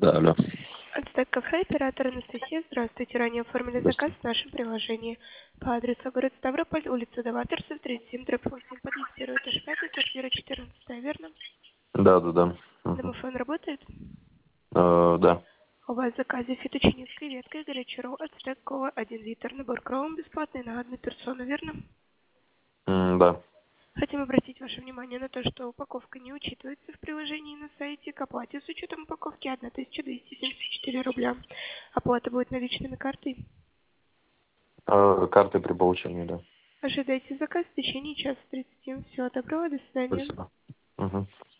Да, алло. Ацтек кафе, оператор Анастасия. Здравствуйте. Ранее оформили заказ в нашем приложении по адресу город Ставрополь, улица Даватерсов, 37/8. Подъезд 1, этаж 5, квартира 14, верно? Да, да, да. Угу. Домофон работает? Да. У вас в заказе фетучини с креветкой, горячий ролл, ацтек, кола, 1 литр, набор кровом бесплатный на одну персону, верно? Да. Хотим обратить ваше внимание на то, что упаковка не учитывается в приложении на сайте. К оплате с учетом упаковки 1274 рубля. Оплата будет наличными картой. Карты при получении, да. Ожидайте заказ в течение часа 30. Всего доброго, до свидания. Спасибо. Угу.